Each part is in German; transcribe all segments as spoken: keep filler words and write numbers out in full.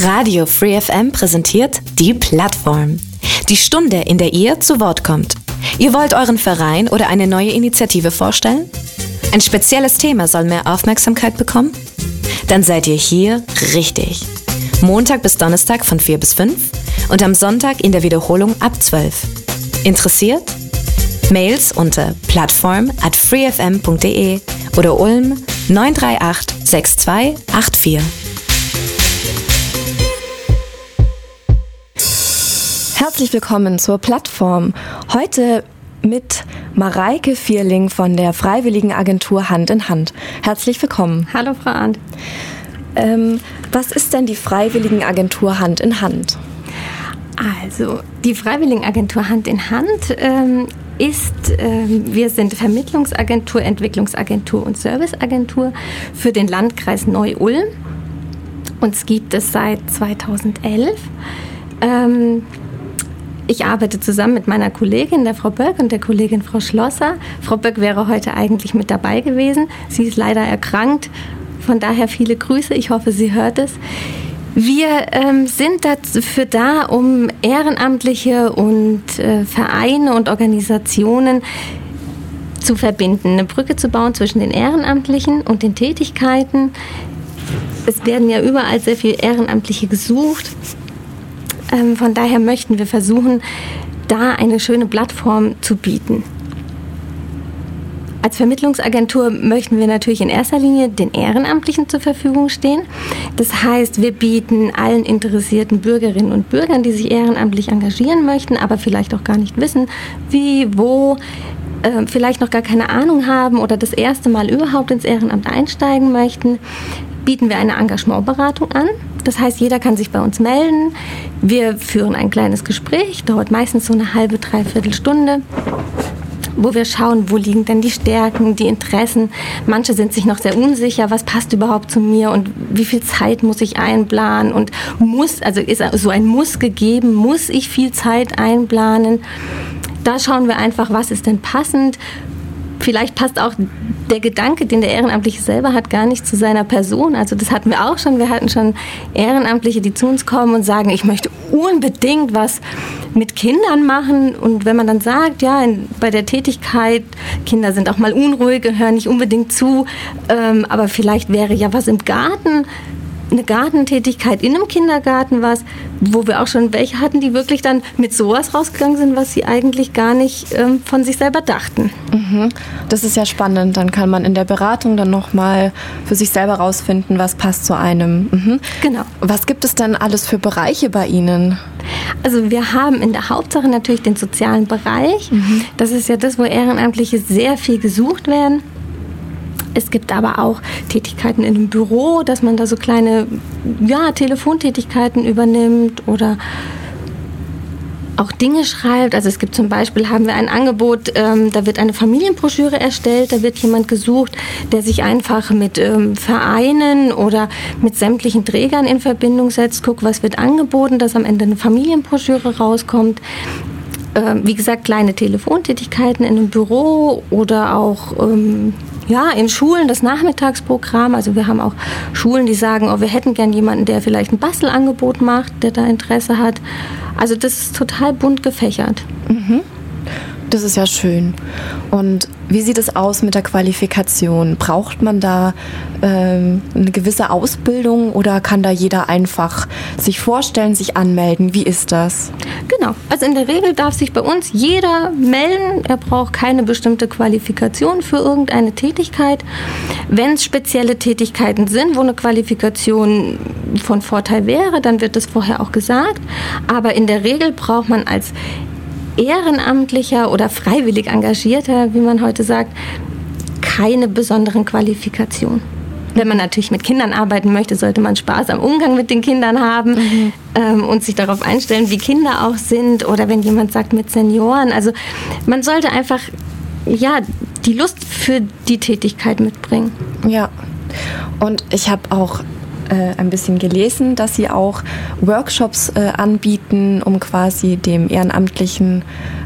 Radio Free F M präsentiert die Plattform. Die Stunde, in der ihr zu Wort kommt. Ihr wollt euren Verein oder eine neue Initiative vorstellen? Ein spezielles Thema soll mehr Aufmerksamkeit bekommen? Dann seid ihr hier richtig. Montag bis Donnerstag von vier bis fünf und am Sonntag in der Wiederholung ab zwölf. Interessiert? Mails unter plattform at freefm punkt de oder Ulm neun drei acht sechs zwei acht vier. Herzlich willkommen zur Plattform. Heute mit Mareike Vierling von der Freiwilligen Agentur Hand in Hand. Herzlich willkommen. Hallo Frau Arndt. Ähm, was ist denn die Freiwilligen Agentur Hand in Hand? Also, die Freiwilligen Agentur Hand in Hand ähm, ist, ähm, wir sind Vermittlungsagentur, Entwicklungsagentur und Serviceagentur für den Landkreis Neu-Ulm. Uns gibt es seit zweitausendelf. Ähm, Ich arbeite zusammen mit meiner Kollegin, der Frau Böck, und der Kollegin Frau Schlosser. Frau Böck wäre heute eigentlich mit dabei gewesen. Sie ist leider erkrankt. Von daher viele Grüße. Ich hoffe, sie hört es. Wir ähm, sind dafür da, um Ehrenamtliche und äh, Vereine und Organisationen zu verbinden, eine Brücke zu bauen zwischen den Ehrenamtlichen und den Tätigkeiten. Es werden ja überall sehr viele Ehrenamtliche gesucht. Ähm, von daher möchten wir versuchen, da eine schöne Plattform zu bieten. Als Vermittlungsagentur möchten wir natürlich in erster Linie den Ehrenamtlichen zur Verfügung stehen. Das heißt, wir bieten allen interessierten Bürgerinnen und Bürgern, die sich ehrenamtlich engagieren möchten, aber vielleicht auch gar nicht wissen, wie, wo, äh, vielleicht noch gar keine Ahnung haben oder das erste Mal überhaupt ins Ehrenamt einsteigen möchten, bieten wir eine Engagementberatung an. Das heißt, jeder kann sich bei uns melden. Wir führen ein kleines Gespräch, dauert meistens so eine halbe, dreiviertel Stunde, wo wir schauen, wo liegen denn die Stärken, die Interessen. Manche sind sich noch sehr unsicher, was passt überhaupt zu mir und wie viel Zeit muss ich einplanen und muss, also ist so ein Muss gegeben, muss ich viel Zeit einplanen. Da schauen wir einfach, was ist denn passend. Vielleicht passt auch der Gedanke, den der Ehrenamtliche selber hat, gar nicht zu seiner Person. Also das hatten wir auch schon. Wir hatten schon Ehrenamtliche, die zu uns kommen und sagen, ich möchte unbedingt was mit Kindern machen. Und wenn man dann sagt, ja, in, bei der Tätigkeit, Kinder sind auch mal unruhig, gehören nicht unbedingt zu, ähm, aber vielleicht wäre ja was im Garten, eine Gartentätigkeit in einem Kindergarten was, wo wir auch schon welche hatten, die wirklich dann mit sowas rausgegangen sind, was sie eigentlich gar nicht ähm, von sich selber dachten. Mhm. Das ist ja spannend. Dann kann man in der Beratung dann nochmal für sich selber rausfinden, was passt zu einem. Mhm. Genau. Was gibt es denn alles für Bereiche bei Ihnen? Also wir haben in der Hauptsache natürlich den sozialen Bereich. Mhm. Das ist ja das, wo Ehrenamtliche sehr viel gesucht werden. Es gibt aber auch Tätigkeiten in einem Büro, dass man da so kleine ja, Telefontätigkeiten übernimmt oder auch Dinge schreibt. Also es gibt zum Beispiel, haben wir ein Angebot, ähm, da wird eine Familienbroschüre erstellt, da wird jemand gesucht, der sich einfach mit ähm, Vereinen oder mit sämtlichen Trägern in Verbindung setzt, guckt, was wird angeboten, dass am Ende eine Familienbroschüre rauskommt. Ähm, wie gesagt, kleine Telefontätigkeiten in einem Büro oder auch ähm, ja, in Schulen das Nachmittagsprogramm. Also wir haben auch Schulen, die sagen, oh, wir hätten gern jemanden, der vielleicht ein Bastelangebot macht, der da Interesse hat. Also das ist total bunt gefächert. Mhm. Das ist ja schön. Und wie sieht es aus mit der Qualifikation? Braucht man da ähm, eine gewisse Ausbildung oder kann da jeder einfach sich vorstellen, sich anmelden? Wie ist das? Genau. Also in der Regel darf sich bei uns jeder melden. Er braucht keine bestimmte Qualifikation für irgendeine Tätigkeit. Wenn es spezielle Tätigkeiten sind, wo eine Qualifikation von Vorteil wäre, dann wird das vorher auch gesagt. Aber in der Regel braucht man als Ehrenamtlicher oder freiwillig Engagierter, wie man heute sagt, keine besonderen Qualifikationen. Wenn man natürlich mit Kindern arbeiten möchte, sollte man Spaß am Umgang mit den Kindern haben mhm. ähm, und sich darauf einstellen, wie Kinder auch sind. Oder wenn jemand sagt mit Senioren. Also man sollte einfach ja, die Lust für die Tätigkeit mitbringen. Ja, und ich habe auch äh, ein bisschen gelesen, dass Sie auch Workshops äh, anbieten, um quasi dem Ehrenamtlichen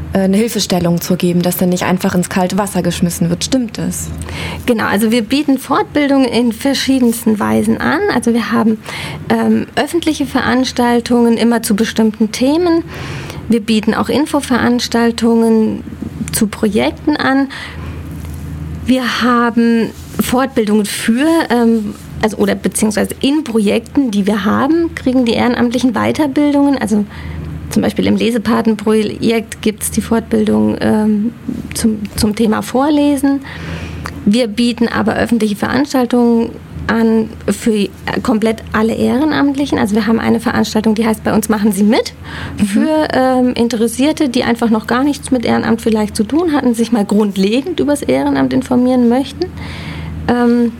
eine Hilfestellung zu geben, dass dann nicht einfach ins kalte Wasser geschmissen wird. Stimmt das? Genau, also wir bieten Fortbildungen in verschiedensten Weisen an. Also wir haben ähm, öffentliche Veranstaltungen immer zu bestimmten Themen. Wir bieten auch Infoveranstaltungen zu Projekten an. Wir haben Fortbildungen für, ähm, also oder beziehungsweise in Projekten, die wir haben, kriegen die Ehrenamtlichen Weiterbildungen. Also zum Beispiel im Lesepatenprojekt gibt es die Fortbildung ähm, zum, zum Thema Vorlesen. Wir bieten aber öffentliche Veranstaltungen an für komplett alle Ehrenamtlichen. Also wir haben eine Veranstaltung, die heißt bei uns machen Sie mit, für ähm, Interessierte, die einfach noch gar nichts mit Ehrenamt vielleicht zu tun hatten, sich mal grundlegend über das Ehrenamt informieren möchten. Ähm,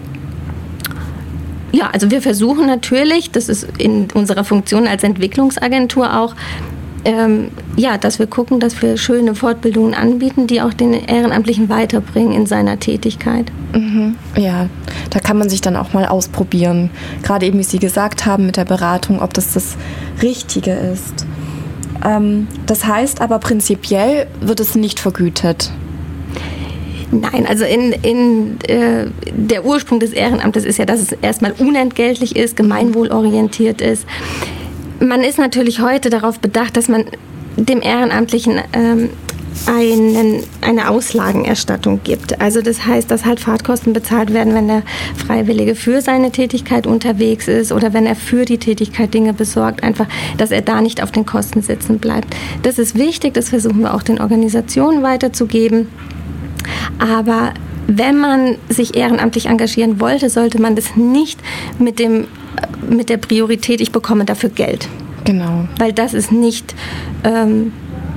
ja, also wir versuchen natürlich, das ist in unserer Funktion als Entwicklungsagentur auch, Ähm, ja, dass wir gucken, dass wir schöne Fortbildungen anbieten, die auch den Ehrenamtlichen weiterbringen in seiner Tätigkeit. Mhm. Ja, da kann man sich dann auch mal ausprobieren. Gerade eben, wie Sie gesagt haben, mit der Beratung, ob das das Richtige ist. Ähm, das heißt aber prinzipiell wird es nicht vergütet. Nein, also in, in, äh, der Ursprung des Ehrenamtes ist ja, dass es erstmal unentgeltlich ist, gemeinwohlorientiert ist. Man ist natürlich heute darauf bedacht, dass man dem Ehrenamtlichen ähm, einen, eine Auslagenerstattung gibt. Also das heißt, dass halt Fahrtkosten bezahlt werden, wenn der Freiwillige für seine Tätigkeit unterwegs ist oder wenn er für die Tätigkeit Dinge besorgt, einfach, dass er da nicht auf den Kosten sitzen bleibt. Das ist wichtig, das versuchen wir auch den Organisationen weiterzugeben. Aber wenn man sich ehrenamtlich engagieren wollte, sollte man das nicht mit dem mit der Priorität, ich bekomme dafür Geld. Genau. Weil das ist nicht ähm,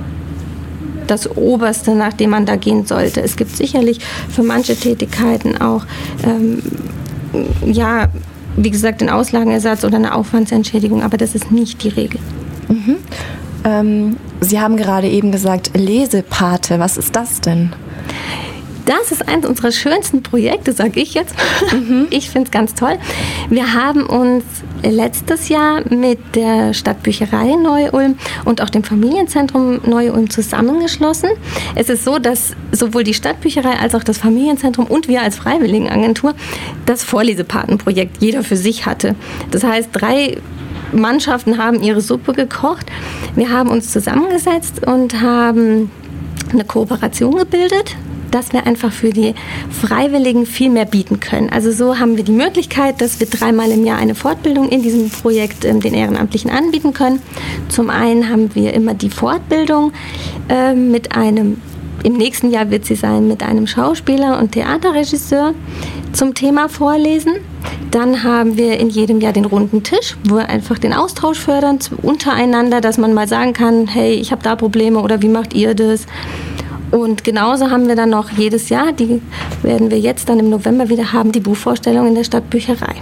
das Oberste, nach dem man da gehen sollte. Es gibt sicherlich für manche Tätigkeiten auch, ähm, ja, wie gesagt, den Auslagenersatz oder eine Aufwandsentschädigung, aber das ist nicht die Regel. Mhm. Ähm, Sie haben gerade eben gesagt, Lesepate, was ist das denn? Das ist eines unserer schönsten Projekte, sage ich jetzt. Mhm. Ich finde es ganz toll. Wir haben uns letztes Jahr mit der Stadtbücherei Neu-Ulm und auch dem Familienzentrum Neu-Ulm zusammengeschlossen. Es ist so, dass sowohl die Stadtbücherei als auch das Familienzentrum und wir als Freiwilligenagentur das Vorlesepatenprojekt jeder für sich hatte. Das heißt, drei Mannschaften haben ihre Suppe gekocht. Wir haben uns zusammengesetzt und haben eine Kooperation gebildet, dass wir einfach für die Freiwilligen viel mehr bieten können. Also so haben wir die Möglichkeit, dass wir dreimal im Jahr eine Fortbildung in diesem Projekt ähm, den Ehrenamtlichen anbieten können. Zum einen haben wir immer die Fortbildung äh, mit einem, im nächsten Jahr wird sie sein, mit einem Schauspieler und Theaterregisseur zum Thema Vorlesen. Dann haben wir in jedem Jahr den runden Tisch, wo wir einfach den Austausch fördern untereinander, dass man mal sagen kann, hey, ich habe da Probleme oder wie macht ihr das? Und genauso haben wir dann noch jedes Jahr, die werden wir jetzt dann im November wieder haben, die Buchvorstellung in der Stadtbücherei.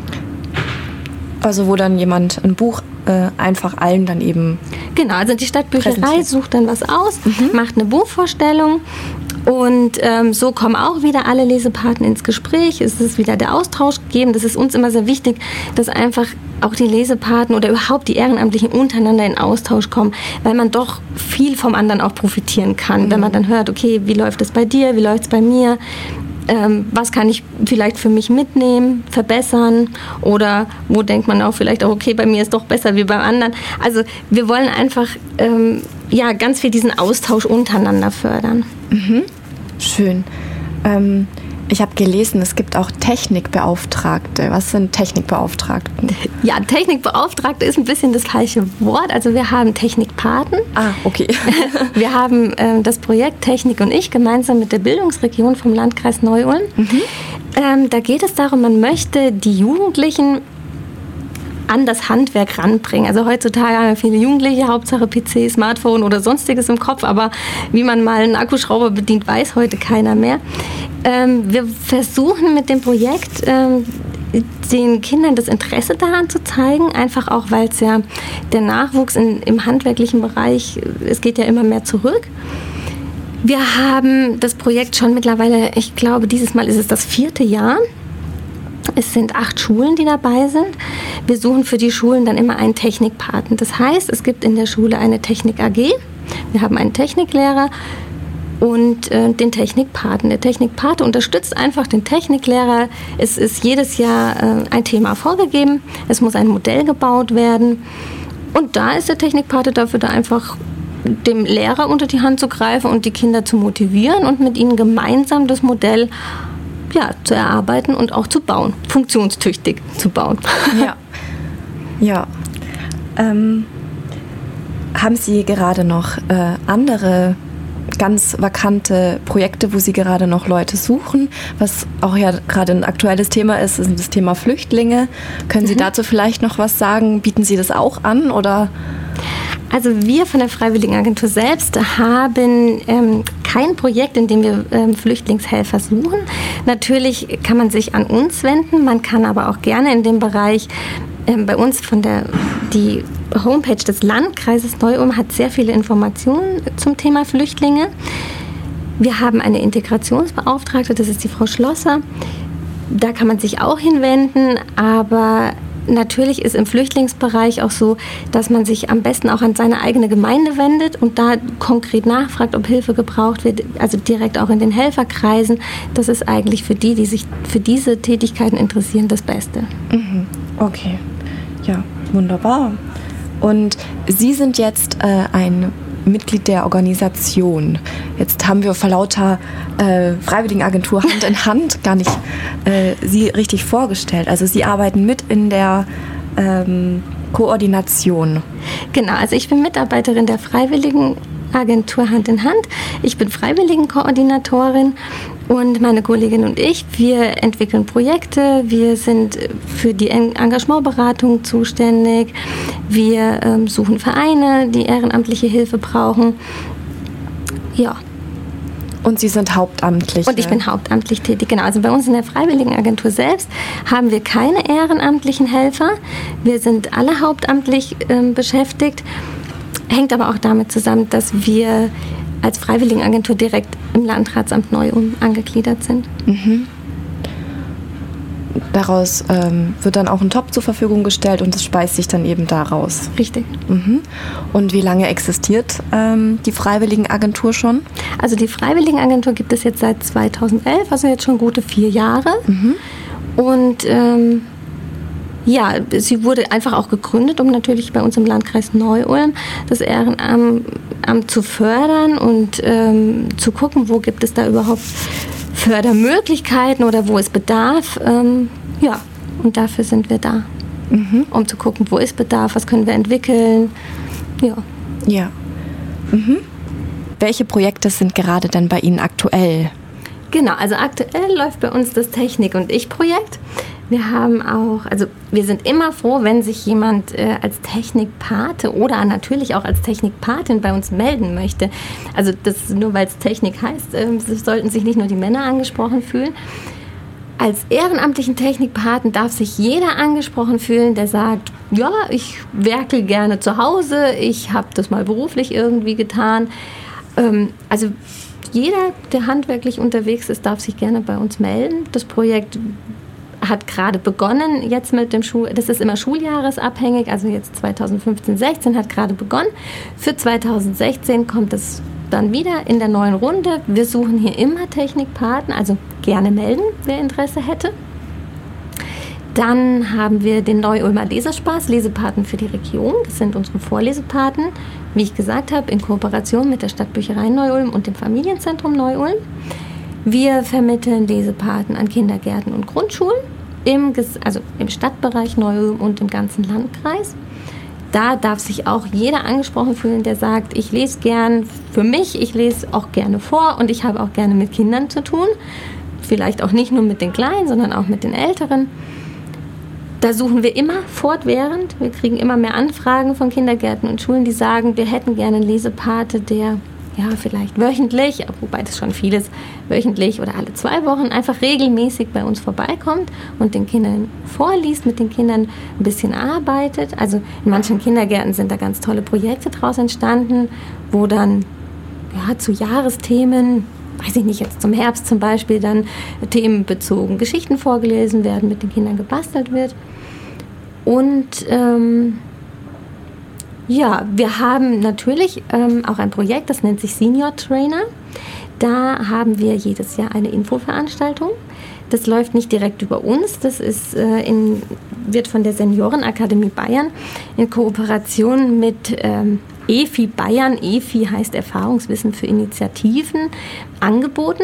Also wo dann jemand ein Buch äh, einfach allen dann eben... Genau, also die Stadtbücherei sucht dann was aus, mhm. macht eine Buchvorstellung und ähm, so kommen auch wieder alle Lesepaten ins Gespräch. Es ist wieder der Austausch gegeben. Das ist uns immer sehr wichtig, dass einfach auch die Lesepaten oder überhaupt die Ehrenamtlichen untereinander in Austausch kommen, weil man doch viel vom anderen auch profitieren kann, mhm. wenn man dann hört, okay, wie läuft es bei dir, wie läuft es bei mir, ähm, was kann ich vielleicht für mich mitnehmen, verbessern oder wo denkt man auch vielleicht auch, okay, bei mir ist doch besser wie beim anderen. Also wir wollen einfach ähm, ja, ganz viel diesen Austausch untereinander fördern. Mhm. Schön. Ähm Ich habe gelesen, es gibt auch Technikbeauftragte. Was sind Technikbeauftragten? Ja, Technikbeauftragte ist ein bisschen das falsche Wort. Also wir haben Technikpaten. Ah, okay. Wir haben äh, das Projekt Technik und ich gemeinsam mit der Bildungsregion vom Landkreis Neu-Ulm. Mhm. Ähm, da geht es darum, man möchte die Jugendlichen an das Handwerk ranbringen. Also heutzutage haben viele Jugendliche Hauptsache P C, Smartphone oder sonstiges im Kopf, aber wie man mal einen Akkuschrauber bedient, weiß heute keiner mehr. Ähm, wir versuchen mit dem Projekt ähm, den Kindern das Interesse daran zu zeigen, einfach auch, weil es ja der Nachwuchs in, im handwerklichen Bereich, es geht ja immer mehr zurück. Wir haben das Projekt schon mittlerweile, ich glaube, dieses Mal ist es das vierte Jahr. Es sind acht Schulen, die dabei sind. Wir suchen für die Schulen dann immer einen Technikpaten. Das heißt, es gibt in der Schule eine Technik-A G Wir haben einen Techniklehrer und äh, den Technikpaten. Der Technikpate unterstützt einfach den Techniklehrer. Es ist jedes Jahr äh, ein Thema vorgegeben. Es muss ein Modell gebaut werden. Und da ist der Technikpate dafür da einfach, dem Lehrer unter die Hand zu greifen und die Kinder zu motivieren und mit ihnen gemeinsam das Modell ja, zu erarbeiten und auch zu bauen, funktionstüchtig zu bauen. Ja. Ja. Ähm, haben Sie gerade noch äh, andere ganz vakante Projekte, wo Sie gerade noch Leute suchen, was auch ja gerade ein aktuelles Thema ist, ist das Thema Flüchtlinge. Können Sie mhm. dazu vielleicht noch was sagen? Bieten Sie das auch an oder? Also wir von der Freiwilligenagentur selbst haben ähm, kein Projekt, in dem wir ähm, Flüchtlingshelfer suchen. Natürlich kann man sich an uns wenden, man kann aber auch gerne in dem Bereich ähm, bei uns von der die Homepage des Landkreises Neu-Ulm hat sehr viele Informationen zum Thema Flüchtlinge. Wir haben eine Integrationsbeauftragte, das ist die Frau Schlosser. Da kann man sich auch hinwenden, aber natürlich ist im Flüchtlingsbereich auch so, dass man sich am besten auch an seine eigene Gemeinde wendet und da konkret nachfragt, ob Hilfe gebraucht wird, also direkt auch in den Helferkreisen. Das ist eigentlich für die, die sich für diese Tätigkeiten interessieren, das Beste. Mhm. Okay, ja, wunderbar. Und Sie sind jetzt äh, ein Mitglied der Organisation. Jetzt haben wir vor lauter äh, Freiwilligenagentur Hand in Hand gar nicht äh, Sie richtig vorgestellt. Also Sie arbeiten mit in der ähm, Koordination. Genau, also ich bin Mitarbeiterin der Freiwilligenagentur Hand in Hand. Ich bin Freiwilligenkoordinatorin und meine Kollegin und ich, wir entwickeln Projekte, wir sind für die Engagementberatung zuständig, wir ähm, suchen Vereine, die ehrenamtliche Hilfe brauchen. Ja. Und Sie sind hauptamtlich? Und ich bin hauptamtlich tätig, genau. Also bei uns in der Freiwilligenagentur selbst haben wir keine ehrenamtlichen Helfer. Wir sind alle hauptamtlich ähm, beschäftigt. Hängt aber auch damit zusammen, dass wir als Freiwilligenagentur direkt im Landratsamt Neu-Ulm angegliedert sind. Mhm. Daraus ähm, wird dann auch ein Topf zur Verfügung gestellt und es speist sich dann eben daraus. Richtig. Mhm. Und wie lange existiert ähm, die Freiwilligenagentur schon? Also die Freiwilligenagentur gibt es jetzt seit zweitausendelf, also jetzt schon gute vier Jahre. Mhm. Und ähm, ja, sie wurde einfach auch gegründet, um natürlich bei uns im Landkreis Neu-Ulm das Ehrenamt zu fördern und ähm, zu gucken, wo gibt es da überhaupt Fördermöglichkeiten oder wo es Bedarf. Ähm, ja, und dafür sind wir da, mhm. um zu gucken, wo ist Bedarf, was können wir entwickeln. Ja. Ja. Mhm. Welche Projekte sind gerade denn bei Ihnen aktuell? Genau, also aktuell läuft bei uns das Technik- und Ich-Projekt. Wir haben auch, also wir sind immer froh, wenn sich jemand äh, als Technikpate oder natürlich auch als Technikpatin bei uns melden möchte. Also das nur weil es Technik heißt, äh, sollten sich nicht nur die Männer angesprochen fühlen. Als ehrenamtlichen Technikpaten darf sich jeder angesprochen fühlen, der sagt, ja, ich werkel gerne zu Hause, ich habe das mal beruflich irgendwie getan. Ähm, also jeder, der handwerklich unterwegs ist, darf sich gerne bei uns melden. Das Projekt hat gerade begonnen, jetzt mit dem Schul, das ist immer schuljahresabhängig, also jetzt zweitausendfünfzehn sechzehn hat gerade begonnen. Für zweitausendsechzehn kommt es dann wieder in der neuen Runde. Wir suchen hier immer Technikpaten, also gerne melden, wer Interesse hätte. Dann haben wir den Neu-Ulmer Leserspaß, Lesepaten für die Region. Das sind unsere Vorlesepaten, wie ich gesagt habe, in Kooperation mit der Stadtbücherei Neu-Ulm und dem Familienzentrum Neu-Ulm. Wir vermitteln Lesepaten an Kindergärten und Grundschulen, im, also im Stadtbereich Neu-Ulm und im ganzen Landkreis. Da darf sich auch jeder angesprochen fühlen, der sagt, ich lese gern für mich, ich lese auch gerne vor und ich habe auch gerne mit Kindern zu tun. Vielleicht auch nicht nur mit den Kleinen, sondern auch mit den Älteren. Da suchen wir immer fortwährend. Wir kriegen immer mehr Anfragen von Kindergärten und Schulen, die sagen, wir hätten gerne einen Lesepate, der ja vielleicht wöchentlich, wobei das schon viel ist, wöchentlich oder alle zwei Wochen einfach regelmäßig bei uns vorbeikommt und den Kindern vorliest, mit den Kindern ein bisschen arbeitet. Also in manchen Kindergärten sind da ganz tolle Projekte draus entstanden, wo dann ja, zu Jahresthemen, weiß ich nicht, jetzt zum Herbst zum Beispiel, dann themenbezogen Geschichten vorgelesen werden, mit den Kindern gebastelt wird. Und ähm, Ja, wir haben natürlich ähm, auch ein Projekt, das nennt sich Senior Trainer. Da haben wir jedes Jahr eine Infoveranstaltung. Das läuft nicht direkt über uns, das ist, äh, in, wird von der Seniorenakademie Bayern in Kooperation mit ähm, E F I Bayern, E F I heißt Erfahrungswissen für Initiativen, angeboten.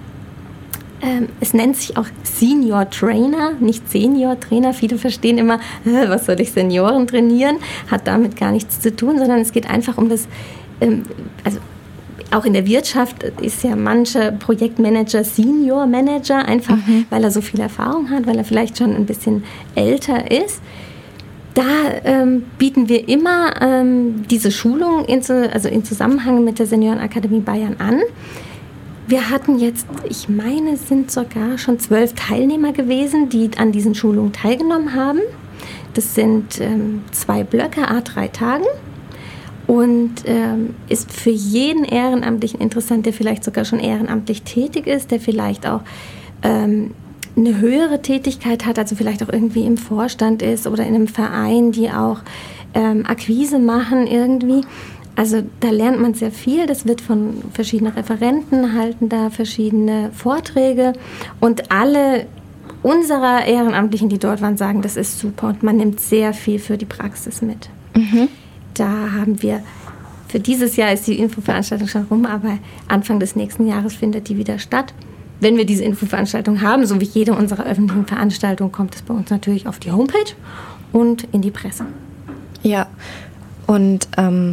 Ähm, es nennt sich auch Senior Trainer, nicht Senior Trainer. Viele verstehen immer, äh, was soll ich Senioren trainieren? Hat damit gar nichts zu tun, sondern es geht einfach um das, ähm, also auch in der Wirtschaft ist ja mancher Projektmanager Senior Manager, einfach mhm. weil er so viel Erfahrung hat, weil er vielleicht schon ein bisschen älter ist. Da ähm, bieten wir immer ähm, diese Schulung in, also in Zusammenhang mit der Seniorenakademie Bayern an. Wir hatten jetzt, ich meine, es sind sogar schon zwölf Teilnehmer gewesen, die an diesen Schulungen teilgenommen haben. Das sind ähm, zwei Blöcke, à drei Tagen. Und ähm, ist für jeden Ehrenamtlichen interessant, der vielleicht sogar schon ehrenamtlich tätig ist, der vielleicht auch ähm, eine höhere Tätigkeit hat, also vielleicht auch irgendwie im Vorstand ist oder in einem Verein, die auch ähm, Akquise machen irgendwie. Also da lernt man sehr viel. Das wird von verschiedenen Referenten, halten da verschiedene Vorträge. Und alle unserer Ehrenamtlichen, die dort waren, sagen, das ist super und man nimmt sehr viel für die Praxis mit. Mhm. Da haben wir, für dieses Jahr ist die Infoveranstaltung schon rum, aber Anfang des nächsten Jahres findet die wieder statt. Wenn wir diese Infoveranstaltung haben, so wie jede unserer öffentlichen Veranstaltungen, kommt es bei uns natürlich auf die Homepage und in die Presse. Ja, und ähm,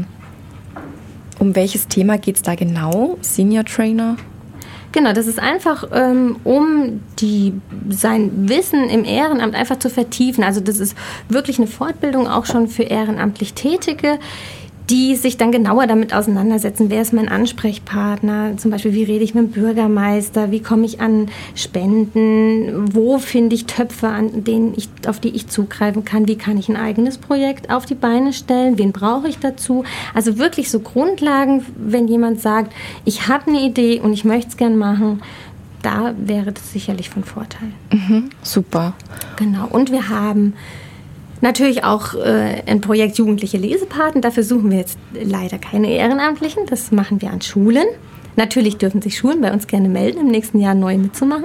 um welches Thema geht es da genau? Senior Trainer? Genau, das ist einfach, ähm, um die, sein Wissen im Ehrenamt einfach zu vertiefen. Also das ist wirklich eine Fortbildung auch schon für ehrenamtlich Tätige, die sich dann genauer damit auseinandersetzen, wer ist mein Ansprechpartner, zum Beispiel wie rede ich mit dem Bürgermeister, wie komme ich an Spenden, wo finde ich Töpfe, an denen ich, auf die ich zugreifen kann, wie kann ich ein eigenes Projekt auf die Beine stellen, wen brauche ich dazu. Also wirklich so Grundlagen, wenn jemand sagt, ich habe eine Idee und ich möchte es gern machen, da wäre das sicherlich von Vorteil. Mhm, super. Genau, und wir haben natürlich auch äh, ein Projekt Jugendliche Lesepaten. Dafür suchen wir jetzt leider keine Ehrenamtlichen. Das machen wir an Schulen. Natürlich dürfen sich Schulen bei uns gerne melden, im nächsten Jahr neu mitzumachen.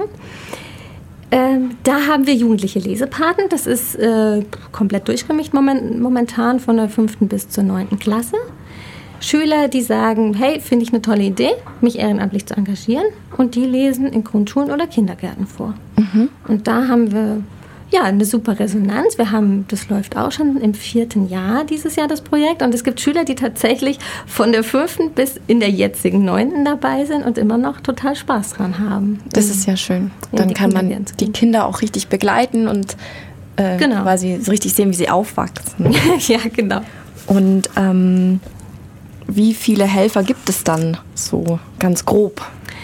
Ähm, da haben wir Jugendliche Lesepaten. Das ist äh, komplett durchgemischt moment, momentan von der fünften bis zur neunten Klasse. Schüler, die sagen, hey, finde ich eine tolle Idee, mich ehrenamtlich zu engagieren. Und die lesen in Grundschulen oder Kindergärten vor. Mhm. Und da haben wir ja, eine super Resonanz. Wir haben, das läuft auch schon im vierten Jahr dieses Jahr, das Projekt. Und es gibt Schüler, die tatsächlich von der fünften bis in der jetzigen neunten dabei sind und immer noch total Spaß dran haben. Das ist ja schön. Dann kann man die Kinder auch richtig begleiten und äh, genau. quasi so richtig sehen, wie sie aufwachsen. Ja, genau. Und ähm, wie viele Helfer gibt es dann so ganz grob?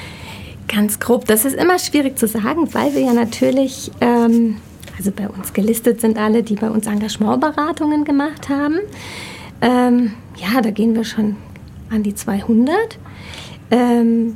Ganz grob, das ist immer schwierig zu sagen, weil wir ja natürlich... Ähm, Also bei uns gelistet sind alle, die bei uns Engagementberatungen gemacht haben. Ähm, ja, da gehen wir schon an die zweihundert. Ähm,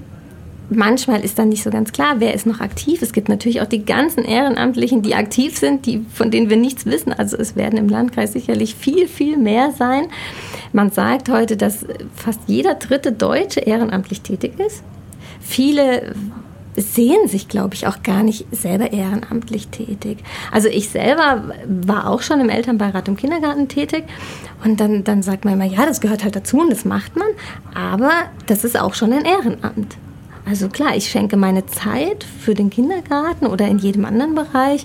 manchmal ist dann nicht so ganz klar, wer ist noch aktiv. Es gibt natürlich auch die ganzen Ehrenamtlichen, die aktiv sind, die, von denen wir nichts wissen. Also es werden im Landkreis sicherlich viel, viel mehr sein. Man sagt heute, dass fast jeder dritte Deutsche ehrenamtlich tätig ist. Viele sehen sich, glaube ich, auch gar nicht selber ehrenamtlich tätig. Also ich selber war auch schon im Elternbeirat im Kindergarten tätig und dann, dann sagt man immer, ja, das gehört halt dazu und das macht man, aber das ist auch schon ein Ehrenamt. Also klar, ich schenke meine Zeit für den Kindergarten oder in jedem anderen Bereich.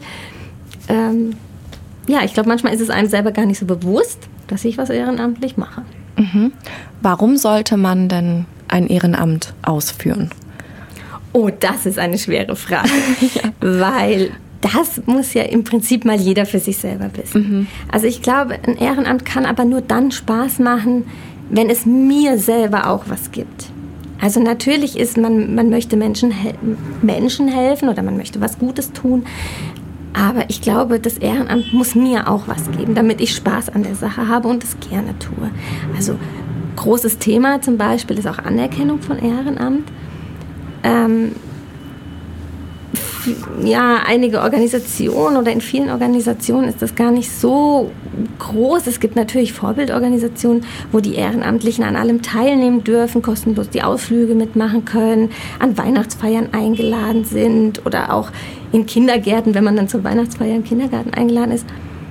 Ähm, ja, ich glaube, manchmal ist es einem selber gar nicht so bewusst, dass ich was ehrenamtlich mache. Mhm. Warum sollte man denn ein Ehrenamt ausführen? Oh, das ist eine schwere Frage, ja. Weil das muss ja im Prinzip mal jeder für sich selber wissen. Mhm. Also ich glaube, ein Ehrenamt kann aber nur dann Spaß machen, wenn es mir selber auch was gibt. Also natürlich ist man, man möchte Menschen, hel- Menschen helfen oder man möchte was Gutes tun, aber ich glaube, das Ehrenamt muss mir auch was geben, damit ich Spaß an der Sache habe und es gerne tue. Also großes Thema zum Beispiel ist auch Anerkennung von Ehrenamt. Ähm, ja, einige Organisationen oder in vielen Organisationen ist das gar nicht so groß. Es gibt natürlich Vorbildorganisationen, wo die Ehrenamtlichen an allem teilnehmen dürfen, kostenlos die Ausflüge mitmachen können, an Weihnachtsfeiern eingeladen sind oder auch in Kindergärten, wenn man dann zur Weihnachtsfeier im Kindergarten eingeladen ist.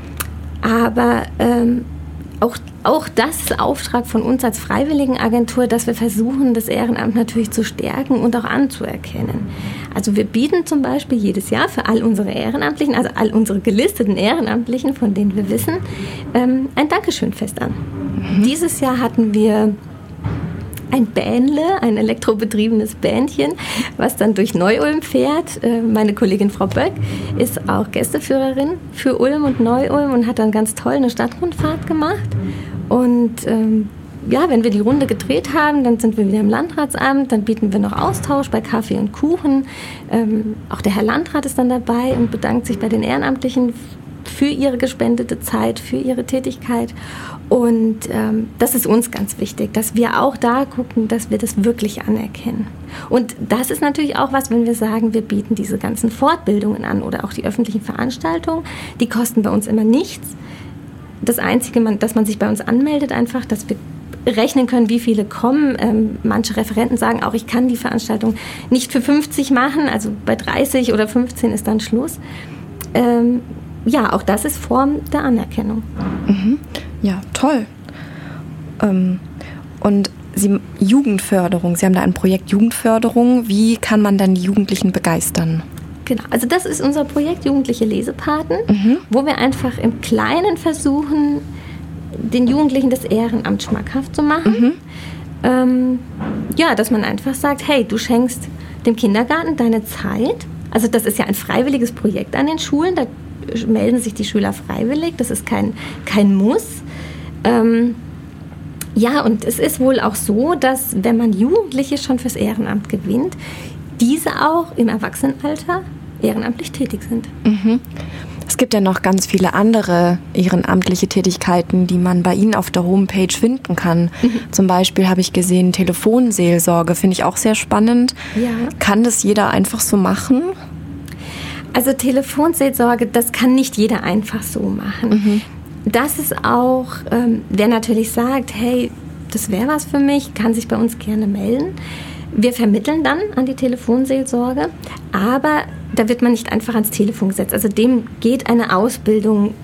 Aber ähm, auch, auch das ist Auftrag von uns als Freiwilligenagentur, dass wir versuchen, das Ehrenamt natürlich zu stärken und auch anzuerkennen. Also wir bieten zum Beispiel jedes Jahr für all unsere Ehrenamtlichen, also all unsere gelisteten Ehrenamtlichen, von denen wir wissen, ähm, ein Dankeschönfest an. Mhm. Dieses Jahr hatten wir ein Bähnle, ein elektrobetriebenes Bähnchen, was dann durch Neu-Ulm fährt. Meine Kollegin Frau Böck ist auch Gästeführerin für Ulm und Neu-Ulm und hat dann ganz toll eine Stadtrundfahrt gemacht. Und ähm, ja, wenn wir die Runde gedreht haben, dann sind wir wieder im Landratsamt, dann bieten wir noch Austausch bei Kaffee und Kuchen. Ähm, auch der Herr Landrat ist dann dabei und bedankt sich bei den Ehrenamtlichen für ihre gespendete Zeit, für ihre Tätigkeit. Und ähm, das ist uns ganz wichtig, dass wir auch da gucken, dass wir das wirklich anerkennen. Und das ist natürlich auch was, wenn wir sagen, wir bieten diese ganzen Fortbildungen an oder auch die öffentlichen Veranstaltungen, die kosten bei uns immer nichts. Das Einzige, man, dass man sich bei uns anmeldet, einfach, dass wir rechnen können, wie viele kommen. Ähm, manche Referenten sagen auch, ich kann die Veranstaltung nicht für fünfzig machen, also bei dreißig oder fünfzehn ist dann Schluss. Ähm, ja, auch das ist Form der Anerkennung. Mhm. Ja, toll. Ähm, und Sie, Jugendförderung, Sie haben da ein Projekt Jugendförderung. Wie kann man dann die Jugendlichen begeistern? Genau, also das ist unser Projekt Jugendliche Lesepaten, mhm. wo wir einfach im Kleinen versuchen, den Jugendlichen das Ehrenamt schmackhaft zu machen. Mhm. Ähm, ja, dass man einfach sagt, hey, du schenkst dem Kindergarten deine Zeit. Also das ist ja ein freiwilliges Projekt an den Schulen, da melden sich die Schüler freiwillig, das ist kein, kein Muss. Ähm, ja, und es ist wohl auch so, dass wenn man Jugendliche schon fürs Ehrenamt gewinnt, diese auch im Erwachsenenalter ehrenamtlich tätig sind. Mhm. Es gibt ja noch ganz viele andere ehrenamtliche Tätigkeiten, die man bei Ihnen auf der Homepage finden kann. Mhm. Zum Beispiel habe ich gesehen, Telefonseelsorge, finde ich auch sehr spannend. Ja. Kann das jeder einfach so machen? Also Telefonseelsorge, das kann nicht jeder einfach so machen. Mhm. Das ist auch, ähm, wer natürlich sagt, hey, das wäre was für mich, kann sich bei uns gerne melden. Wir vermitteln dann an die Telefonseelsorge, aber da wird man nicht einfach ans Telefon gesetzt. Also dem geht eine Ausbildung,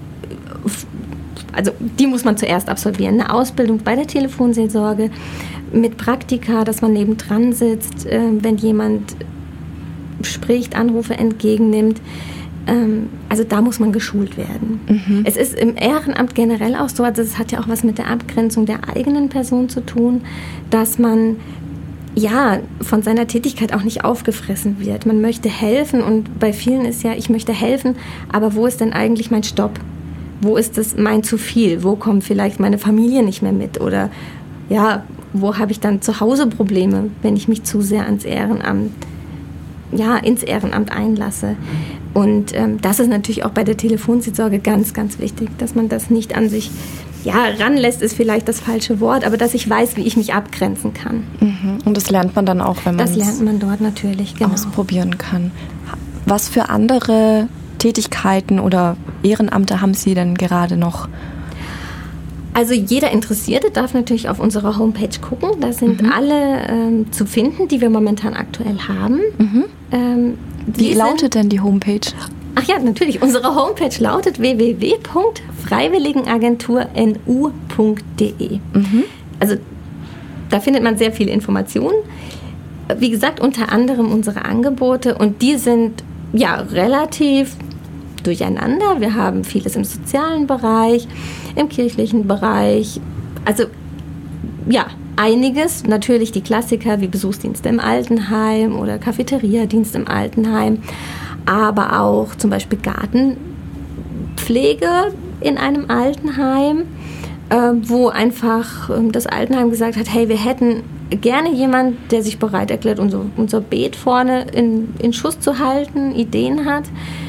also die muss man zuerst absolvieren. Eine Ausbildung bei der Telefonseelsorge mit Praktika, dass man nebendran sitzt, äh, wenn jemand spricht, Anrufe entgegennimmt. Ähm, also da muss man geschult werden. Mhm. Es ist im Ehrenamt generell auch so, also es hat ja auch was mit der Abgrenzung der eigenen Person zu tun, dass man ja von seiner Tätigkeit auch nicht aufgefressen wird. Man möchte helfen und bei vielen ist ja, ich möchte helfen, aber wo ist denn eigentlich mein Stopp? Wo ist das mein zu viel? Wo kommt vielleicht meine Familie nicht mehr mit? Oder ja, wo habe ich dann zu Hause Probleme, wenn ich mich zu sehr ans Ehrenamt ja, ins Ehrenamt einlasse. Und ähm, das ist natürlich auch bei der Telefonseelsorge ganz, ganz wichtig, dass man das nicht an sich, ja, ranlässt ist vielleicht das falsche Wort, aber dass ich weiß, wie ich mich abgrenzen kann. Mhm. Und das lernt man dann auch, wenn man das lernt man dort natürlich, genau. ausprobieren kann. Was für andere Tätigkeiten oder Ehrenamte haben Sie denn gerade noch? Also jeder Interessierte darf natürlich auf unserer Homepage gucken. Da sind mhm. alle ähm, zu finden, die wir momentan aktuell haben. Mhm. Ähm, Wie lautet denn die Homepage? Ach ja, natürlich. Unsere Homepage lautet w w w punkt freiwilligenagentur n u punkt d e. Mhm. Also da findet man sehr viele Informationen. Wie gesagt, unter anderem unsere Angebote. Und die sind ja relativ durcheinander. Wir haben vieles im sozialen Bereich, im kirchlichen Bereich. Also ja, einiges. Natürlich die Klassiker wie Besuchsdienste im Altenheim oder Cafeteriadienst im Altenheim. Aber auch zum Beispiel Gartenpflege in einem Altenheim, äh, wo einfach äh, das Altenheim gesagt hat, hey, wir hätten gerne jemand, der sich bereit erklärt, unser, unser Beet vorne in, in Schuss zu halten, Ideen hat.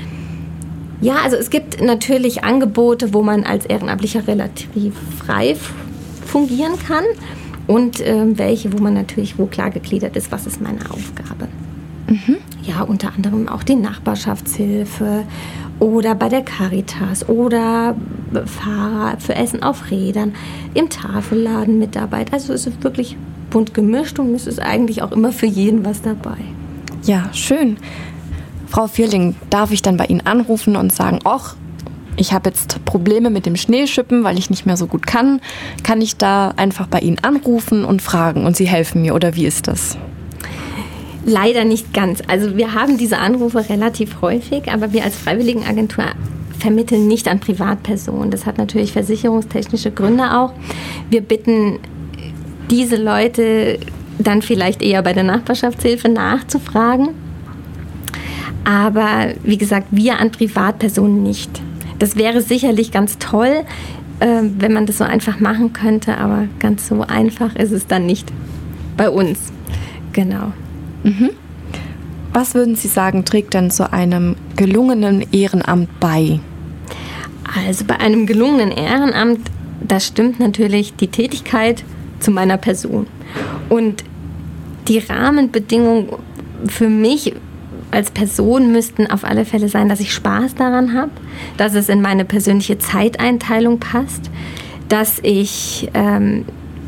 Ja, also es gibt natürlich Angebote, wo man als Ehrenamtlicher relativ frei f- fungieren kann und äh, welche, wo man natürlich, wo klar gegliedert ist, was ist meine Aufgabe. Mhm. ja, unter anderem auch die Nachbarschaftshilfe oder bei der Caritas oder Fahrer für Essen auf Rädern, im Tafelladen Mitarbeit. Also es ist wirklich bunt gemischt und es ist eigentlich auch immer für jeden was dabei. Ja, schön. Frau Vierling, darf ich dann bei Ihnen anrufen und sagen, ach, ich habe jetzt Probleme mit dem Schneeschippen, weil ich nicht mehr so gut kann. Kann ich da einfach bei Ihnen anrufen und fragen und Sie helfen mir oder wie ist das? Leider nicht ganz. Also wir haben diese Anrufe relativ häufig, aber wir als Freiwilligenagentur vermitteln nicht an Privatpersonen. Das hat natürlich versicherungstechnische Gründe auch. Wir bitten diese Leute dann vielleicht eher bei der Nachbarschaftshilfe nachzufragen. Aber wie gesagt, wir an Privatpersonen nicht. Das wäre sicherlich ganz toll, äh, wenn man das so einfach machen könnte, aber ganz so einfach ist es dann nicht bei uns. Genau. Mhm. Was würden Sie sagen, trägt denn zu einem gelungenen Ehrenamt bei? Also bei einem gelungenen Ehrenamt, da stimmt natürlich die Tätigkeit zu meiner Person. Und die Rahmenbedingungen für mich als Person müssten auf alle Fälle sein, dass ich Spaß daran habe, dass es in meine persönliche Zeiteinteilung passt, dass ich ähm,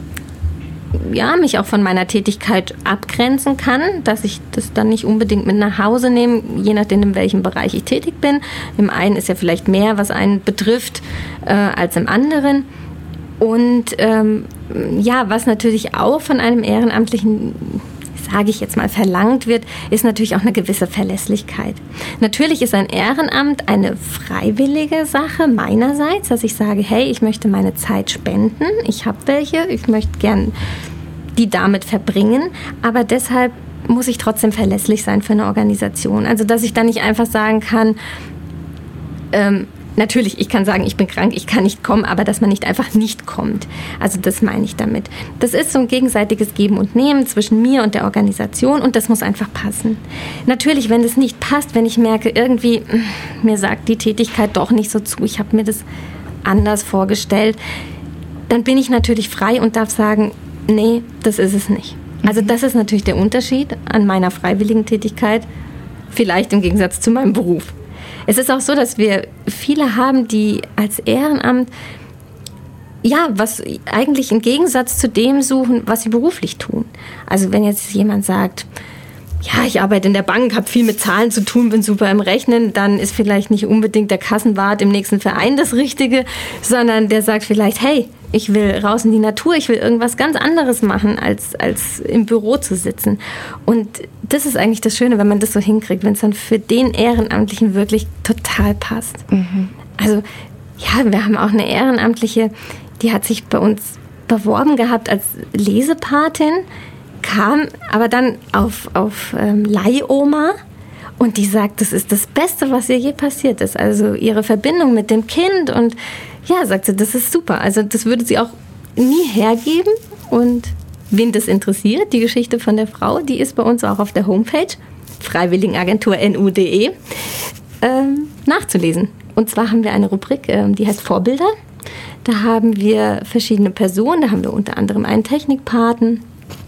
ja, mich auch von meiner Tätigkeit abgrenzen kann, dass ich das dann nicht unbedingt mit nach Hause nehme, je nachdem, in welchem Bereich ich tätig bin. Im einen ist ja vielleicht mehr, was einen betrifft, äh, als im anderen. Und ähm, ja, was natürlich auch von einem Ehrenamtlichen, sage ich jetzt mal, verlangt wird, ist natürlich auch eine gewisse Verlässlichkeit. Natürlich ist ein Ehrenamt eine freiwillige Sache meinerseits, dass ich sage, hey, ich möchte meine Zeit spenden, ich habe welche, ich möchte gern die damit verbringen, aber deshalb muss ich trotzdem verlässlich sein für eine Organisation. Also, dass ich dann nicht einfach sagen kann, ähm, natürlich, ich kann sagen, ich bin krank, ich kann nicht kommen, aber dass man nicht einfach nicht kommt. Also das meine ich damit. Das ist so ein gegenseitiges Geben und Nehmen zwischen mir und der Organisation und das muss einfach passen. Natürlich, wenn das nicht passt, wenn ich merke, irgendwie, mir sagt die Tätigkeit doch nicht so zu, ich habe mir das anders vorgestellt, dann bin ich natürlich frei und darf sagen, nee, das ist es nicht. Also das ist natürlich der Unterschied an meiner freiwilligen Tätigkeit, vielleicht im Gegensatz zu meinem Beruf. Es ist auch so, dass wir viele haben, die als Ehrenamt, ja, was eigentlich im Gegensatz zu dem suchen, was sie beruflich tun. Also wenn jetzt jemand sagt, ja, ich arbeite in der Bank, habe viel mit Zahlen zu tun, bin super im Rechnen, dann ist vielleicht nicht unbedingt der Kassenwart im nächsten Verein das Richtige, sondern der sagt vielleicht, hey, ich will raus in die Natur, ich will irgendwas ganz anderes machen, als, als im Büro zu sitzen. Und das ist eigentlich das Schöne, wenn man das so hinkriegt, wenn es dann für den Ehrenamtlichen wirklich total passt. Mhm. Also ja, wir haben auch eine Ehrenamtliche, die hat sich bei uns beworben gehabt als Lesepatin, kam aber dann auf, auf ähm, Leihoma und die sagt, das ist das Beste, was ihr je passiert ist. Also ihre Verbindung mit dem Kind und ja, sagt sie, das ist super. Also das würde sie auch nie hergeben und wen das interessiert, die Geschichte von der Frau, die ist bei uns auch auf der Homepage freiwilligenagentur n u punkt d e ähm, nachzulesen. Und zwar haben wir eine Rubrik, ähm, die heißt Vorbilder. Da haben wir verschiedene Personen, da haben wir unter anderem einen Technikpaten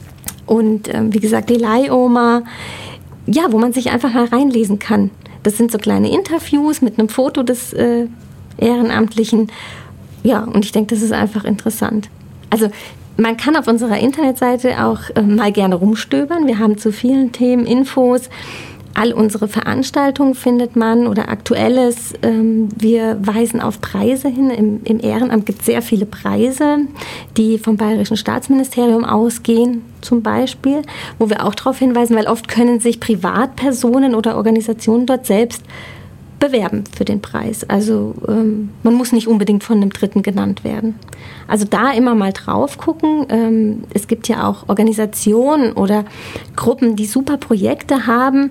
und ähm, wie gesagt die Leihoma, ja, wo man sich einfach mal reinlesen kann. Das sind so kleine Interviews mit einem Foto des äh, Ehrenamtlichen. Ja, und ich denke, das ist einfach interessant. Also man kann auf unserer Internetseite auch äh, mal gerne rumstöbern. Wir haben zu vielen Themen Infos. All unsere Veranstaltungen findet man oder Aktuelles. Ähm, wir weisen auf Preise hin. Im, im Ehrenamt gibt es sehr viele Preise, die vom Bayerischen Staatsministerium ausgehen, zum Beispiel, wo wir auch darauf hinweisen, weil oft können sich Privatpersonen oder Organisationen dort selbst bewerben für den Preis. Also ähm, man muss nicht unbedingt von einem Dritten genannt werden. Also da immer mal drauf gucken. Ähm, es gibt ja auch Organisationen oder Gruppen, die super Projekte haben,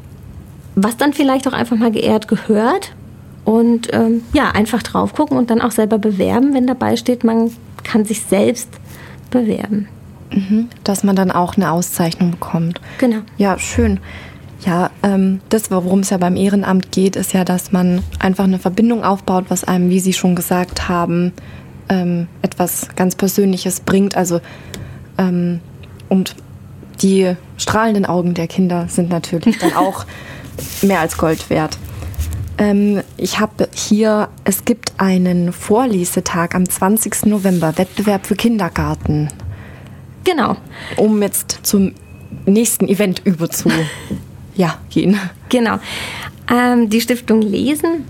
was dann vielleicht auch einfach mal geehrt gehört. Und ähm, ja, einfach drauf gucken und dann auch selber bewerben, wenn dabei steht, man kann sich selbst bewerben. Mhm, dass man dann auch eine Auszeichnung bekommt. Genau. Ja, schön. Ja, ähm, das, worum es ja beim Ehrenamt geht, ist ja, dass man einfach eine Verbindung aufbaut, was einem, wie Sie schon gesagt haben, ähm, etwas ganz Persönliches bringt. Also ähm, und die strahlenden Augen der Kinder sind natürlich dann auch mehr als Gold wert. Ähm, ich habe hier, es gibt einen Vorlesetag am zwanzigsten November, Wettbewerb für Kindergarten. Genau. Um jetzt zum nächsten Event überzu ja, gehen. Genau. Ähm, die Stiftung Lesen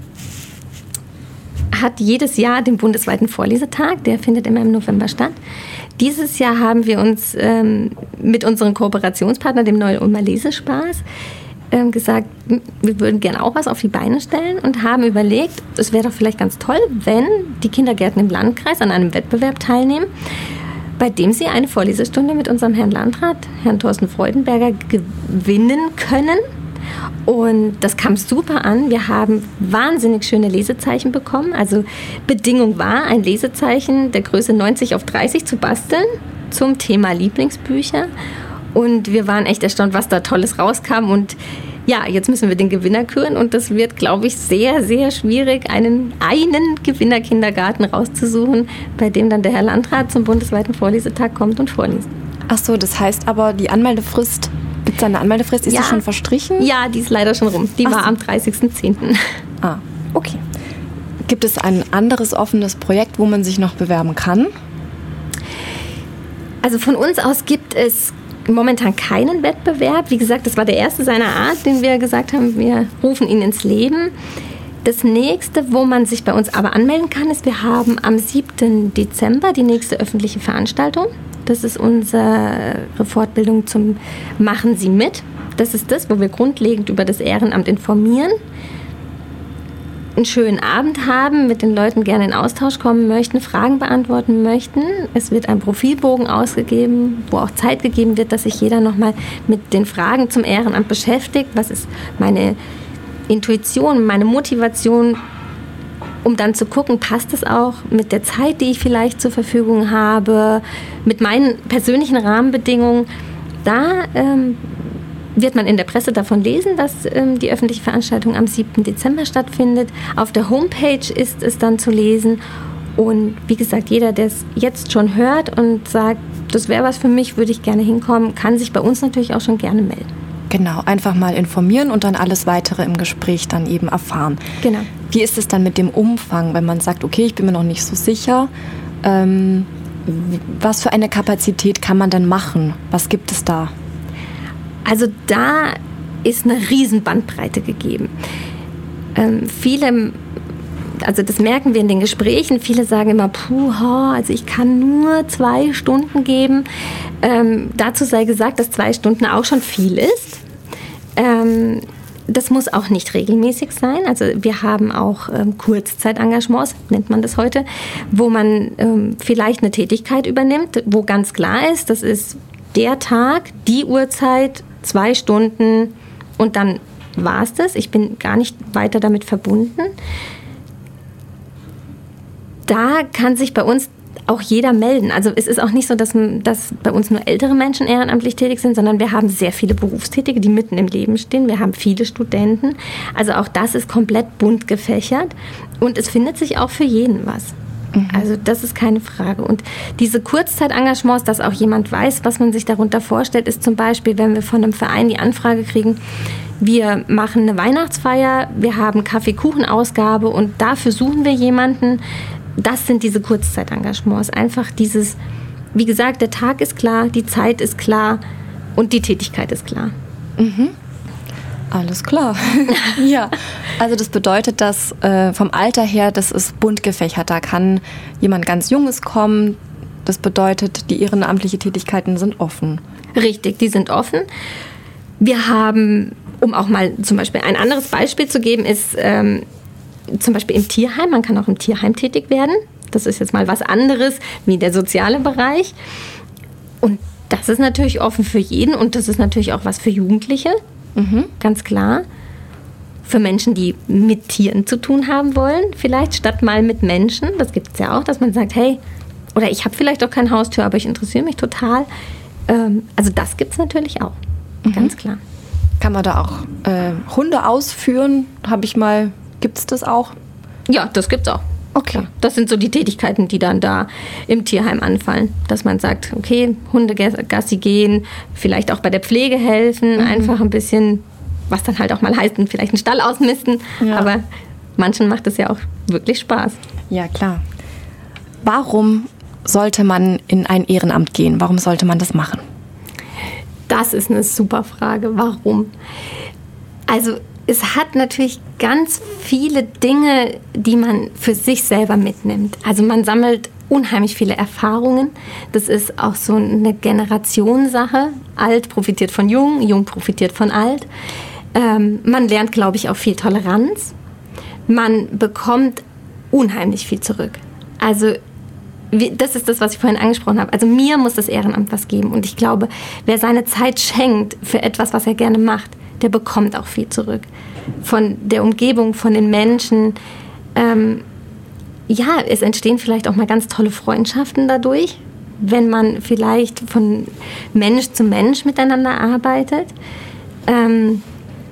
hat jedes Jahr den bundesweiten Vorlesetag, der findet immer im November statt. Dieses Jahr haben wir uns ähm, mit unserem Kooperationspartner, dem Neu-Ulmer Lesespaß, ähm, gesagt, wir würden gerne auch was auf die Beine stellen und haben überlegt, es wäre doch vielleicht ganz toll, wenn die Kindergärten im Landkreis an einem Wettbewerb teilnehmen, bei dem sie eine Vorlesestunde mit unserem Herrn Landrat, Herrn Thorsten Freudenberger, gewinnen können. Und das kam super an. Wir haben wahnsinnig schöne Lesezeichen bekommen. Also Bedingung war, ein Lesezeichen der Größe neunzig auf dreißig zu basteln zum Thema Lieblingsbücher. Und wir waren echt erstaunt, was da Tolles rauskam. Und ja, jetzt müssen wir den Gewinner küren. Und das wird, glaube ich, sehr, sehr schwierig, einen, einen Gewinnerkindergarten rauszusuchen, bei dem dann der Herr Landrat zum bundesweiten Vorlesetag kommt und vorliest. Ach so, das heißt aber, die Anmeldefrist, gibt es eine Anmeldefrist? Ist ja. die schon verstrichen? Ja, die ist leider schon rum. Die Ach war so. am dreißigsten zehnten Ah, okay. Gibt es ein anderes offenes Projekt, wo man sich noch bewerben kann? Also von uns aus gibt es momentan keinen Wettbewerb. Wie gesagt, das war der erste seiner Art, den wir gesagt haben, wir rufen ihn ins Leben. Das nächste, wo man sich bei uns aber anmelden kann, ist, wir haben am siebten Dezember die nächste öffentliche Veranstaltung. Das ist unsere Fortbildung zum Machen Sie mit. Das ist das, wo wir grundlegend über das Ehrenamt informieren, einen schönen Abend haben, mit den Leuten gerne in Austausch kommen möchten, Fragen beantworten möchten. Es wird ein Profilbogen ausgegeben, wo auch Zeit gegeben wird, dass sich jeder nochmal mit den Fragen zum Ehrenamt beschäftigt. Was ist meine Intuition, meine Motivation, um dann zu gucken, passt es auch mit der Zeit, die ich vielleicht zur Verfügung habe, mit meinen persönlichen Rahmenbedingungen. Da ähm, wird man in der Presse davon lesen, dass ähm, die öffentliche Veranstaltung am siebten Dezember stattfindet. Auf der Homepage ist es dann zu lesen. Und wie gesagt, jeder, der es jetzt schon hört und sagt, das wäre was für mich, würde ich gerne hinkommen, kann sich bei uns natürlich auch schon gerne melden. Genau, einfach mal informieren und dann alles Weitere im Gespräch dann eben erfahren. Genau. Wie ist es dann mit dem Umfang, wenn man sagt, okay, ich bin mir noch nicht so sicher, ähm, was für eine Kapazität kann man denn machen? Was gibt es da? Also da ist eine riesen Bandbreite gegeben. Ähm, viele, also das merken wir in den Gesprächen, viele sagen immer, puh, also ich kann nur zwei Stunden geben. Ähm, dazu sei gesagt, dass zwei Stunden auch schon viel ist. Ähm, das muss auch nicht regelmäßig sein. Also wir haben auch ähm, Kurzzeit-Engagements, nennt man das heute, wo man ähm, vielleicht eine Tätigkeit übernimmt, wo ganz klar ist, das ist der Tag, die Uhrzeit, zwei Stunden und dann war es das. Ich bin gar nicht weiter damit verbunden. Da kann sich bei uns auch jeder melden. Also es ist auch nicht so, dass, dass bei uns nur ältere Menschen ehrenamtlich tätig sind, sondern wir haben sehr viele Berufstätige, die mitten im Leben stehen. Wir haben viele Studenten. Also auch das ist komplett bunt gefächert und es findet sich auch für jeden was. Also das ist keine Frage. Und diese Kurzzeit-Engagements, dass auch jemand weiß, was man sich darunter vorstellt, ist zum Beispiel, wenn wir von einem Verein die Anfrage kriegen, wir machen eine Weihnachtsfeier, wir haben Kaffeekuchenausgabe und dafür suchen wir jemanden. Das sind diese Kurzzeit-Engagements. Einfach dieses, wie gesagt, der Tag ist klar, die Zeit ist klar und die Tätigkeit ist klar. Mhm. Alles klar. Ja, also das bedeutet, dass äh, vom Alter her, das ist bunt gefächert. Da kann jemand ganz Junges kommen. Das bedeutet, die ehrenamtliche Tätigkeiten sind offen. Richtig, die sind offen. Wir haben, um auch mal zum Beispiel ein anderes Beispiel zu geben, ist ähm, zum Beispiel im Tierheim. Man kann auch im Tierheim tätig werden. Das ist jetzt mal was anderes wie der soziale Bereich. Und das ist natürlich offen für jeden und das ist natürlich auch was für Jugendliche. Mhm. Ganz klar. Für Menschen, die mit Tieren zu tun haben wollen, vielleicht statt mal mit Menschen. Das gibt es ja auch, dass man sagt, hey, oder ich habe vielleicht auch kein Haustier, aber ich interessiere mich total. Ähm, also das gibt es natürlich auch, mhm. Ganz klar. Kann man da auch äh, Hunde ausführen? Habe ich mal, gibt es das auch? Ja, das gibt's auch. Okay. Das sind so die Tätigkeiten, die dann da im Tierheim anfallen. Dass man sagt, okay, Hunde Gassi gehen, vielleicht auch bei der Pflege helfen, mhm. einfach ein bisschen, was dann halt auch mal heißt, vielleicht einen Stall ausmisten. Ja. Aber manchen macht es ja auch wirklich Spaß. Ja, klar. Warum sollte man in ein Ehrenamt gehen? Warum sollte man das machen? Das ist eine super Frage. Warum? Also es hat natürlich ganz viele Dinge, die man für sich selber mitnimmt. Also man sammelt unheimlich viele Erfahrungen. Das ist auch so eine Generationssache. Alt profitiert von Jung, Jung profitiert von Alt. Ähm, man lernt, glaube ich, auch viel Toleranz. Man bekommt unheimlich viel zurück. Also das ist das, was ich vorhin angesprochen habe. Also mir muss das Ehrenamt was geben. Und ich glaube, wer seine Zeit schenkt für etwas, was er gerne macht, der bekommt auch viel zurück. Von der Umgebung, von den Menschen. Ähm, ja, es entstehen vielleicht auch mal ganz tolle Freundschaften dadurch, wenn man vielleicht von Mensch zu Mensch miteinander arbeitet. Ähm,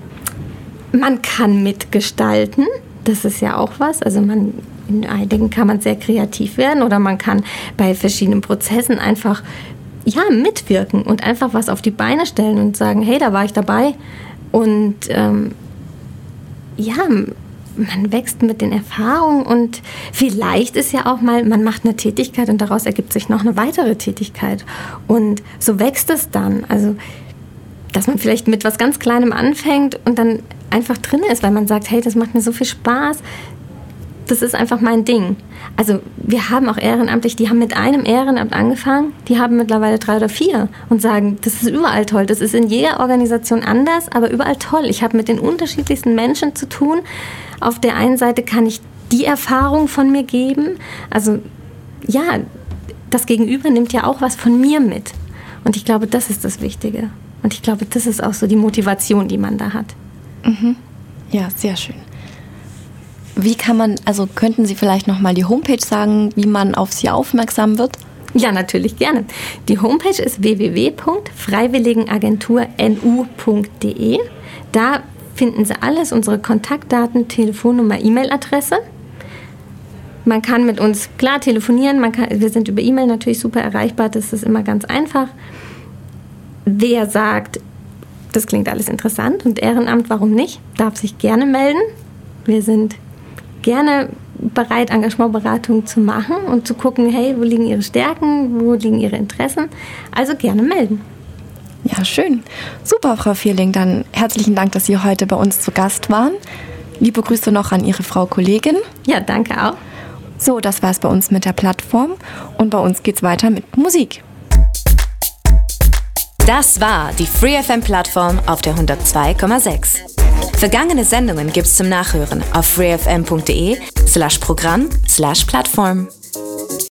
man kann mitgestalten. Das ist ja auch was. Also man, in einigen kann man sehr kreativ werden oder man kann bei verschiedenen Prozessen einfach ja, mitwirken und einfach was auf die Beine stellen und sagen, hey, da war ich dabei. Und ähm, ja, man wächst mit den Erfahrungen und vielleicht ist ja auch mal, man macht eine Tätigkeit und daraus ergibt sich noch eine weitere Tätigkeit. Und so wächst es dann. Also, dass man vielleicht mit was ganz Kleinem anfängt und dann einfach drin ist, weil man sagt, hey, das macht mir so viel Spaß. Das ist einfach mein Ding. Also wir haben auch ehrenamtlich, die haben mit einem Ehrenamt angefangen, die haben mittlerweile drei oder vier und sagen, das ist überall toll. Das ist in jeder Organisation anders, aber überall toll. Ich habe mit den unterschiedlichsten Menschen zu tun. Auf der einen Seite kann ich die Erfahrung von mir geben. Also ja, das Gegenüber nimmt ja auch was von mir mit. Und ich glaube, das ist das Wichtige. Und ich glaube, das ist auch so die Motivation, die man da hat. Mhm. Ja, sehr schön. Wie kann man, also könnten Sie vielleicht nochmal die Homepage sagen, wie man auf Sie aufmerksam wird? Ja, natürlich gerne. Die Homepage ist w w w punkt freiwilligenagentur n u punkt d e. Da finden Sie alles, unsere Kontaktdaten, Telefonnummer, E-Mail-Adresse. Man kann mit uns klar telefonieren, man kann, wir sind über E-Mail natürlich super erreichbar, das ist immer ganz einfach. Wer sagt, das klingt alles interessant und Ehrenamt, warum nicht, darf sich gerne melden. Wir sind gerne bereit, Engagementberatung zu machen und zu gucken, hey, wo liegen Ihre Stärken, wo liegen Ihre Interessen. Also gerne melden. Ja, schön. Super, Frau Vierling. Dann herzlichen Dank, dass Sie heute bei uns zu Gast waren. Liebe Grüße noch an Ihre Frau Kollegin. Ja, danke auch. So, das war es bei uns mit der Plattform und bei uns geht's weiter mit Musik. Das war die Free F M-Plattform auf der hundertzwei Komma sechs. Vergangene Sendungen gibt's zum Nachhören auf freefm punkt de slash Programm slash Plattform.